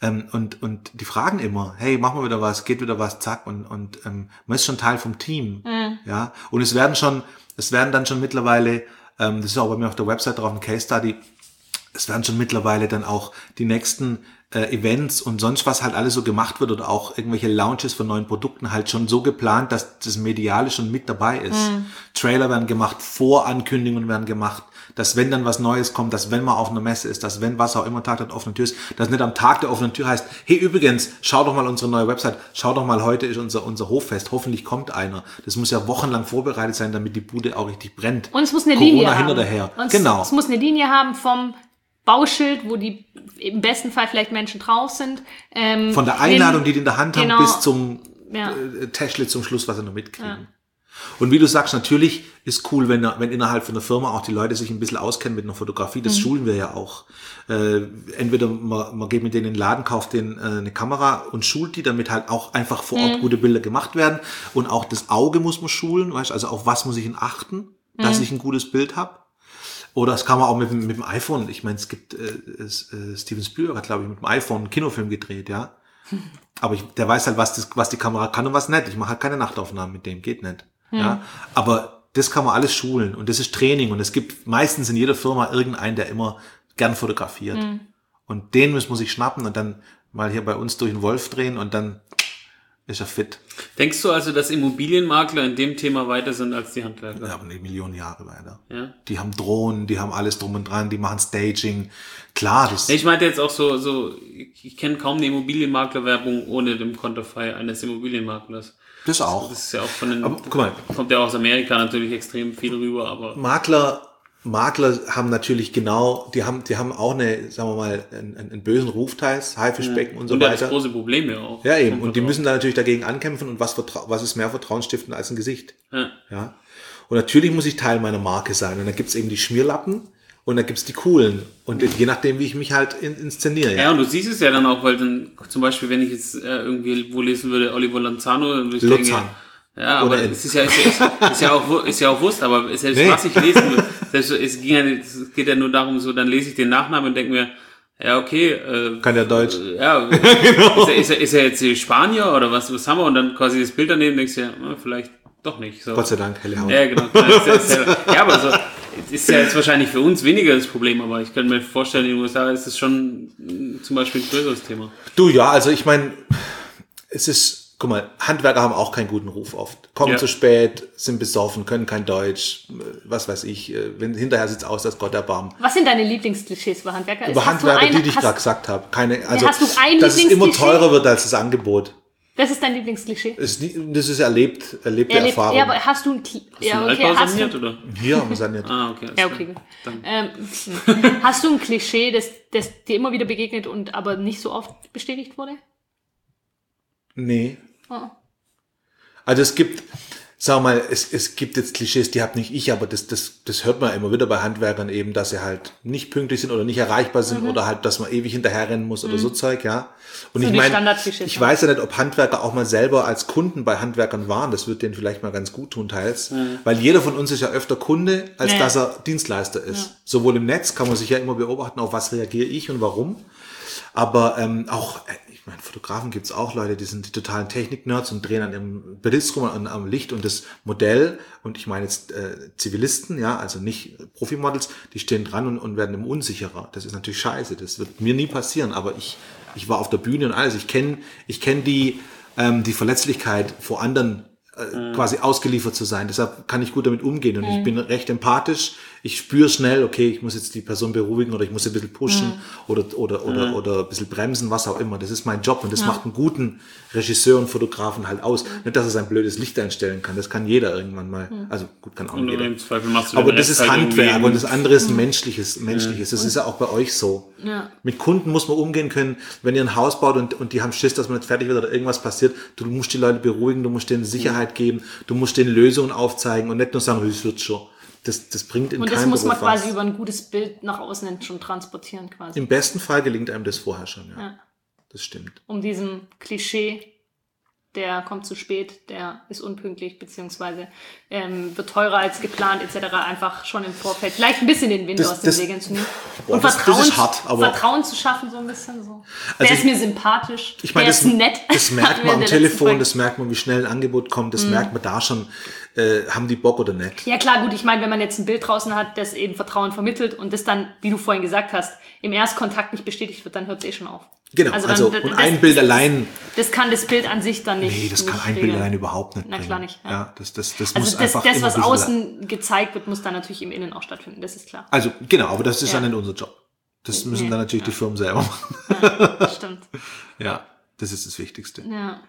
Und die fragen immer, hey, machen wir wieder was, geht wieder was, zack. Und man ist schon Teil vom Team. Ja. Und es werden dann schon mittlerweile, das ist auch bei mir auf der Website drauf, ein Case Study, es werden schon mittlerweile dann auch die nächsten Events und sonst was halt alles so gemacht wird oder auch irgendwelche Launches von neuen Produkten halt schon so geplant, dass das Mediale schon mit dabei ist. Trailer werden gemacht, Vorankündigungen werden gemacht, dass wenn dann was Neues kommt, dass wenn man auf einer Messe ist, dass wenn was auch immer Tag der offenen Tür ist, dass nicht am Tag der offenen Tür heißt, hey übrigens, schau doch mal unsere neue Website, schau doch mal, heute ist unser Hoffest, hoffentlich kommt einer. Das muss ja wochenlang vorbereitet sein, damit die Bude auch richtig brennt. Und es muss eine Linie haben. Corona hinterher. Genau. Es muss eine Linie haben vom Bauschild, wo die im besten Fall vielleicht Menschen drauf sind. Von der Einladung, die in der Hand haben, bis zum Täschle zum Schluss, was sie noch mitkriegen. Ja. Und wie du sagst, natürlich ist cool, wenn innerhalb von der Firma auch die Leute sich ein bisschen auskennen mit einer Fotografie. Das schulen wir ja auch. Entweder man geht mit denen in den Laden, kauft denen eine Kamera und schult die, damit halt auch einfach vor Ort gute Bilder gemacht werden. Und auch das Auge muss man schulen, weißt, also auf was muss ich achten, dass ich ein gutes Bild habe. Oder das kann man auch mit dem iPhone. Ich meine, es gibt Steven Spielberg hat, glaube ich, mit dem iPhone einen Kinofilm gedreht, ja. Aber der weiß halt, was die Kamera kann und was nicht. Ich mache halt keine Nachtaufnahmen mit dem, geht nicht. Ja. Aber das kann man alles schulen und das ist Training und es gibt meistens in jeder Firma irgendeinen, der immer gern fotografiert. Und den muss man sich schnappen und dann mal hier bei uns durch den Wolf drehen und dann ist er fit. Denkst du also, dass Immobilienmakler in dem Thema weiter sind als die Handwerker? Ja, aber eine Million Jahre weiter. Ja. Die haben Drohnen, die haben alles drum und dran, die machen Staging. Klar, das... Ich meinte jetzt auch so ich kenne kaum eine Immobilienmaklerwerbung ohne dem Konterfei eines Immobilienmaklers. Das auch. Das ist ja auch von den... Aber, guck mal, kommt ja aus Amerika natürlich extrem viel rüber, aber... Makler haben natürlich genau, die haben auch eine, sagen wir mal, einen bösen Ruf teils, Haifischbecken und so weiter. Und das große Problem ja auch. Ja, eben. Und die müssen da natürlich dagegen ankämpfen und was ist mehr vertrauensstiftend als ein Gesicht? Ja. Und natürlich muss ich Teil meiner Marke sein. Und dann gibt's eben die Schmierlappen und dann gibt's die coolen. Und je nachdem, wie ich mich halt inszeniere. Ja, und du siehst es ja dann auch, weil dann, zum Beispiel, wenn ich jetzt irgendwie wo lesen würde, Oliver Lanzano, dann würde ich denken, ja, aber es ist ja auch Wurst, aber selbst was ich lesen will, es geht ja nur darum, so, dann lese ich den Nachnamen und denke mir, ja, okay, kann der Deutsch. Ja, genau. Ist er jetzt Spanier oder was haben wir? Und dann quasi das Bild daneben denkst du ja, vielleicht doch nicht. So. Gott sei Dank, helle Haut. Ja, genau. Ja, aber so, ist ja jetzt wahrscheinlich für uns weniger das Problem, aber ich könnte mir vorstellen, in den USA ist es schon zum Beispiel ein größeres Thema. Du, ja, also ich meine, guck mal, Handwerker haben auch keinen guten Ruf oft. Kommen zu spät, sind besoffen, können kein Deutsch, was weiß ich. Wenn hinterher sieht's aus, dass Gott erbarmt. Was sind deine Lieblingsklischees über Handwerker? Über Handwerker, die ich gerade gesagt habe. Also, hast du ein dass es immer teurer wird als das Angebot. Das ist dein Lieblingsklischee? Das ist erlebte Erfahrung. Ja, aber hast du saniert, oder? Hier haben wir saniert. Okay. Ja, okay, gut. Hast du ein Klischee, das dir immer wieder begegnet und aber nicht so oft bestätigt wurde? Nee. Also es gibt, sagen wir mal, es gibt jetzt Klischees, die habe nicht ich, aber das hört man immer wieder bei Handwerkern eben, dass sie halt nicht pünktlich sind oder nicht erreichbar sind oder halt, dass man ewig hinterherrennen muss oder so Zeug, ja. Und so ich meine, ich weiß ja nicht, ob Handwerker auch mal selber als Kunden bei Handwerkern waren, das wird denen vielleicht mal ganz gut tun teils, weil jeder von uns ist ja öfter Kunde, als dass er Dienstleister ist. Ja. Sowohl im Netz kann man sich ja immer beobachten, auf was reagiere ich und warum, aber auch... Ich meine, Fotografen gibt's auch Leute, die sind die totalen Technik-Nerds und drehen an ihrem Blitz rum, am Licht und das Modell. Und ich meine jetzt Zivilisten, ja, also nicht Profimodels, die stehen dran und werden immer unsicherer. Das ist natürlich scheiße. Das wird mir nie passieren. Aber ich war auf der Bühne und alles. Ich kenn die Verletzlichkeit vor anderen quasi ausgeliefert zu sein. Deshalb kann ich gut damit umgehen und ich bin recht empathisch. Ich spüre schnell, okay, ich muss jetzt die Person beruhigen oder ich muss ein bisschen pushen oder ein bisschen bremsen, was auch immer. Das ist mein Job und das macht einen guten Regisseur und Fotografen halt aus. Nicht, dass er sein blödes Licht einstellen kann. Das kann jeder irgendwann mal. Also gut, kann auch nicht jeder. Im Zweifel machst du aber das ist halt Handwerk und das andere ist Menschliches. Das ist ja auch bei euch so. Ja. Mit Kunden muss man umgehen können, wenn ihr ein Haus baut und die haben Schiss, dass man nicht fertig wird oder irgendwas passiert. Du musst die Leute beruhigen, du musst denen Sicherheit geben, du musst denen Lösungen aufzeigen und nicht nur sagen, es wird schon. Das bringt in keinem Beruf was. Und das muss man quasi über ein gutes Bild nach außen schon transportieren quasi. Im besten Fall gelingt einem das vorher schon, ja. Das stimmt. Um diesem Klischee, der kommt zu spät, der ist unpünktlich, beziehungsweise wird teurer als geplant, etc. einfach schon im Vorfeld vielleicht ein bisschen den Wind aus den Segeln zu nehmen. Und Vertrauen zu schaffen, so ein bisschen so. Also der ist mir sympathisch, der ist nett. Das merkt man am Telefon, das merkt man, wie schnell ein Angebot kommt, das merkt man da schon, haben die Bock oder nicht. Ja klar, gut, ich meine, wenn man jetzt ein Bild draußen hat, das eben Vertrauen vermittelt und das dann, wie du vorhin gesagt hast, im Erstkontakt nicht bestätigt wird, dann hört es schon auf. Genau, also und ein Bild allein... Das kann das Bild an sich dann nicht. Nee, das kann ein Bild allein überhaupt nicht bringen. Na klar nicht. Ja, das also muss einfach das, was außen gezeigt wird, muss dann natürlich im Innen auch stattfinden, das ist klar. Also genau, aber das ist dann nicht unser Job. Das müssen dann natürlich die Firmen selber machen. Ja, stimmt. Ja, das ist das Wichtigste. Ja.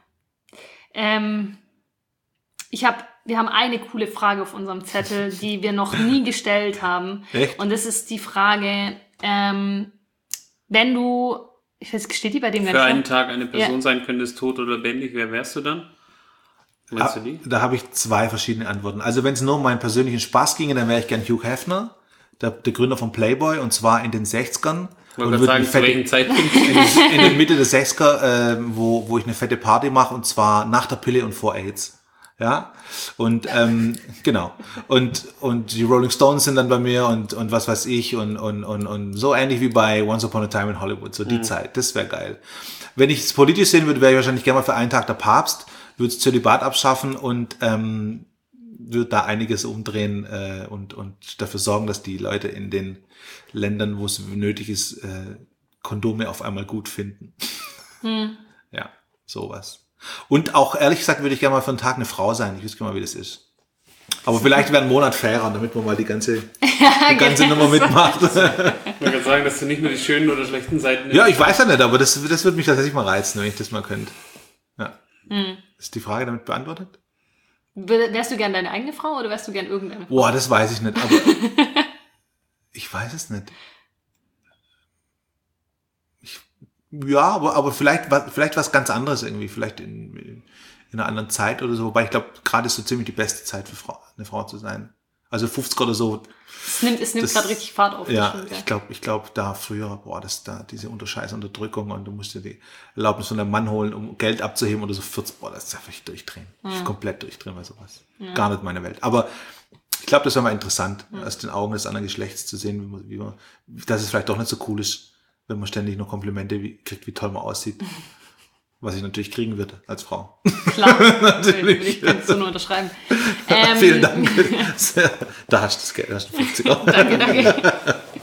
Wir haben eine coole Frage auf unserem Zettel, die wir noch nie gestellt haben. Echt? Und das ist die Frage, wenn du, ich weiß, steht die bei dem für einen Tag eine Person sein könntest, tot oder lebendig, wer wärst du dann? Meinst du die? Da habe ich 2 verschiedene Antworten. Also wenn es nur um meinen persönlichen Spaß ginge, dann wäre ich gern Hugh Hefner, der Gründer von Playboy, und zwar in den 60ern. Und würde sagen, zu welchem Zeitpunkt? In der Mitte der 60er, wo ich eine fette Party mache, und zwar nach der Pille und vor AIDS. Ja, und genau. Und die Rolling Stones sind dann bei mir und was weiß ich und so ähnlich wie bei Once Upon a Time in Hollywood, so die Zeit, das wäre geil. Wenn ich es politisch sehen würde, wäre ich wahrscheinlich gerne mal für einen Tag der Papst, würde das Zölibat abschaffen und würde da einiges umdrehen und dafür sorgen, dass die Leute in den Ländern, wo es nötig ist, Kondome auf einmal gut finden. Ja, sowas. Und auch, ehrlich gesagt, würde ich gerne mal für einen Tag eine Frau sein. Ich wüsste gerne mal, wie das ist. Aber vielleicht wäre ein Monat fairer, damit man mal die ganze Nummer mitmacht. Ich wollte sagen, dass du nicht nur die schönen oder schlechten Seiten... Ja, ich weiß ja nicht, aber das würde mich tatsächlich mal reizen, wenn ich das mal könnte. Ja. Ist die Frage damit beantwortet? Wärst du gern deine eigene Frau oder wärst du gern irgendeine Frau? Boah, das weiß ich nicht, aber... ich weiß es nicht. Ja, aber vielleicht was ganz anderes irgendwie, vielleicht in einer anderen Zeit oder so, wobei ich glaube, gerade ist so ziemlich die beste Zeit für eine Frau zu sein. Also 50 oder so. Es nimmt gerade richtig Fahrt auf. Ja, ich glaube, da früher, diese Unterscheißunterdrückung und du musst dir die Erlaubnis von deinem Mann holen, um Geld abzuheben oder so 40, das ist einfach durchdrehen. Ich komplett durchdrehen bei sowas. Ja. Gar nicht meine Welt. Aber ich glaube, das wäre mal interessant, aus den Augen des anderen Geschlechts zu sehen, dass es vielleicht doch nicht so cool ist, wenn man ständig nur Komplimente kriegt, wie toll man aussieht. Was ich natürlich kriegen würde als Frau. Klar, natürlich. Ich kann es so nur unterschreiben. Vielen Dank. Da hast du das Geld, da hast du 50er. Danke.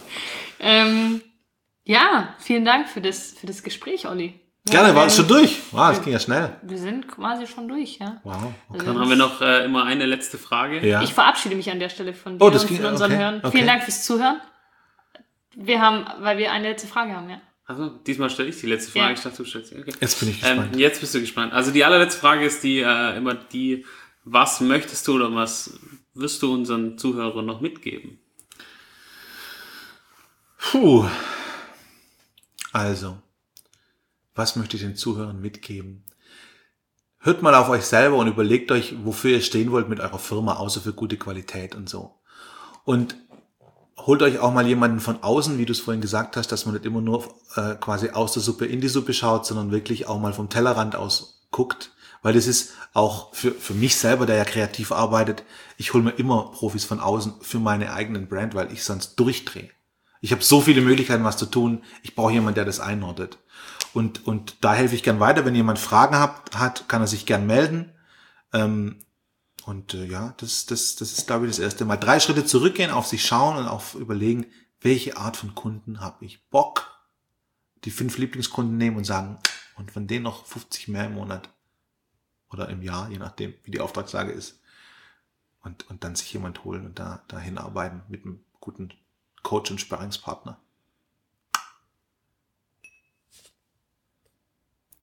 Ja, vielen Dank für das Gespräch, Olli. Gerne, war es schon durch. Wow, das ging ja schnell. Wir sind quasi schon durch, ja. Wow. Okay. Dann haben wir noch immer eine letzte Frage. Ja. Ich verabschiede mich an der Stelle von dir und von unseren Hörern. Okay. Vielen Dank fürs Zuhören. Weil wir eine letzte Frage haben, ja. Also diesmal stelle ich die letzte Frage. Ja. Ich dachte, du stellst sie. Okay. Jetzt bin ich gespannt. Jetzt bist du gespannt. Also die allerletzte Frage ist immer die, was möchtest du oder was wirst du unseren Zuhörern noch mitgeben? Also, was möchte ich den Zuhörern mitgeben? Hört mal auf euch selber und überlegt euch, wofür ihr stehen wollt mit eurer Firma, außer für gute Qualität und so. Und holt euch auch mal jemanden von außen, wie du es vorhin gesagt hast, dass man nicht immer nur quasi aus der Suppe in die Suppe schaut, sondern wirklich auch mal vom Tellerrand aus guckt. Weil das ist auch für mich selber, der ja kreativ arbeitet, ich hole mir immer Profis von außen für meine eigenen Brand, weil ich sonst durchdrehe. Ich habe so viele Möglichkeiten, was zu tun. Ich brauche jemanden, der das einordnet. Und da helfe ich gern weiter. Wenn jemand Fragen hat, kann er sich gern melden. Ja, das ist, glaube ich, das erste Mal. 3 Schritte zurückgehen, auf sich schauen und auf überlegen, welche Art von Kunden habe ich Bock. Die 5 Lieblingskunden nehmen und sagen, und von denen noch 50 mehr im Monat oder im Jahr, je nachdem, wie die Auftragslage ist. Und dann sich jemand holen und da hinarbeiten mit einem guten Coach und Sparringspartner.